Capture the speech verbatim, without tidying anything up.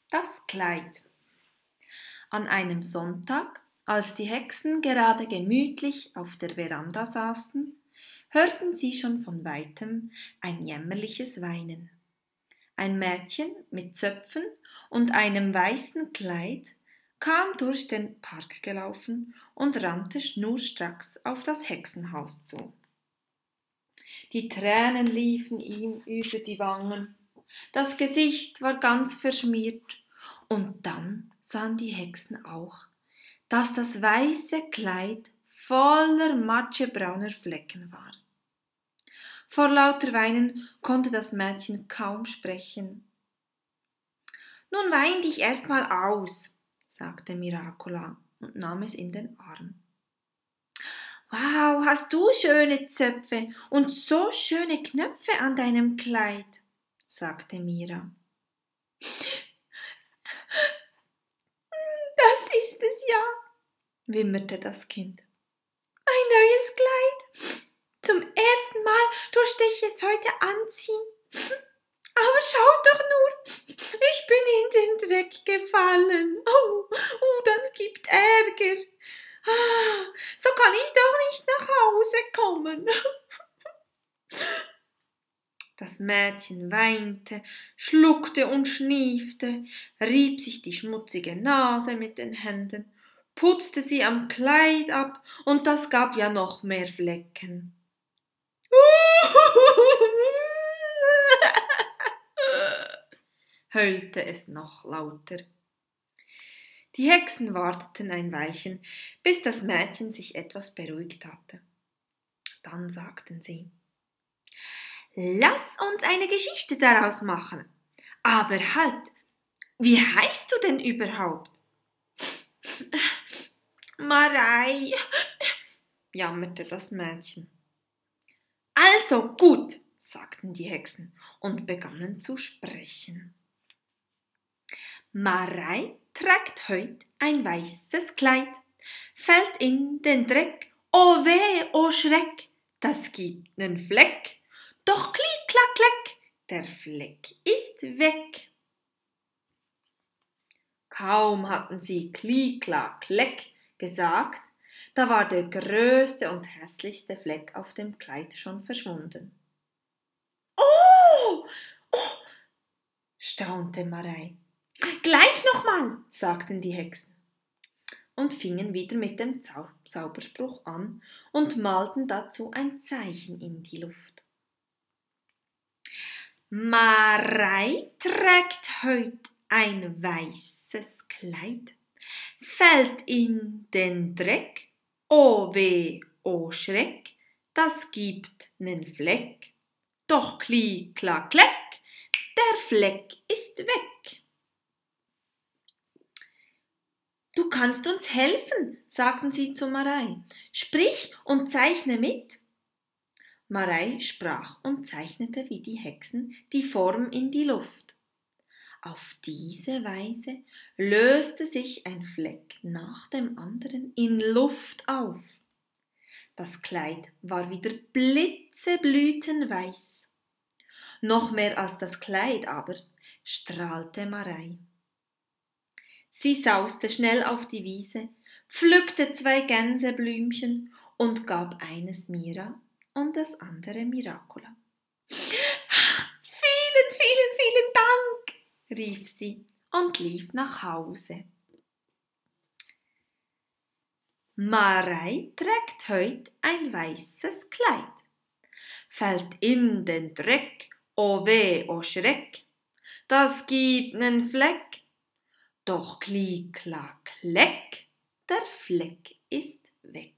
Das Kleid. An einem Sonntag, als die Hexen gerade gemütlich auf der Veranda saßen, hörten sie schon von weitem ein jämmerliches Weinen. Ein Mädchen mit Zöpfen und einem weißen Kleid kam durch den Park gelaufen und rannte schnurstracks auf das Hexenhaus zu. Die Tränen liefen ihm über die Wangen, das Gesicht war ganz verschmiert, und dann sahen die Hexen auch, dass das weiße Kleid voller matschebrauner Flecken war. Vor lauter Weinen konnte das Mädchen kaum sprechen. »Nun wein dich erst mal aus«, sagte Miracula und nahm es in den Arm. »Wow, hast du schöne Zöpfe und so schöne Knöpfe an deinem Kleid«, sagte Mira. »Das ist es ja«, wimmerte das Kind. »Ein neues Kleid. Zum ersten Mal durfte ich es heute anziehen. Aber schaut doch nur, ich bin in den Dreck gefallen. Oh, oh, das gibt Ärger. Ah, so kann ich doch nicht nach Hause kommen.« Das Mädchen weinte, schluckte und schniefte, rieb sich die schmutzige Nase mit den Händen, putzte sie am Kleid ab, und das gab ja noch mehr Flecken. heulte es noch lauter. Die Hexen warteten ein Weilchen, bis das Mädchen sich etwas beruhigt hatte. Dann sagten sie: »Lass uns eine Geschichte daraus machen. Aber halt, wie heißt du denn überhaupt?« »Marei«, jammerte das Mädchen. »Also gut«, sagten die Hexen und begannen zu sprechen. Marei trägt heut ein weißes Kleid, fällt in den Dreck, oh weh, oh Schreck, das gibt nen Fleck, doch klick, klack, kleck, der Fleck ist weg. Kaum hatten sie klick, klack, kleck gesagt, da war der größte und hässlichste Fleck auf dem Kleid schon verschwunden. »Oh, oh«, staunte Marei. »Gleich nochmal«, sagten die Hexen und fingen wieder mit dem Zau- Zauberspruch an und malten dazu ein Zeichen in die Luft. Marei trägt heut ein weißes Kleid, fällt in den Dreck, oh weh, oh Schreck, das gibt nen Fleck, doch klick, klack, kleck, der Fleck ist weg. »Du kannst uns helfen«, sagten sie zu Marei. »Sprich und zeichne mit.« Marei sprach und zeichnete wie die Hexen die Form in die Luft. Auf diese Weise löste sich ein Fleck nach dem anderen in Luft auf. Das Kleid war wieder blitzeblütenweiß. Noch mehr als das Kleid aber strahlte Marei. Sie sauste schnell auf die Wiese, pflückte zwei Gänseblümchen und gab eines Mira und das andere Miracula. »Vielen, vielen, vielen Dank«, rief sie und lief nach Hause. Marei trägt heut ein weißes Kleid, fällt in den Dreck, oh weh, oh Schreck, das gibt nen Fleck, doch klick, klack, kleck, der Fleck ist weg.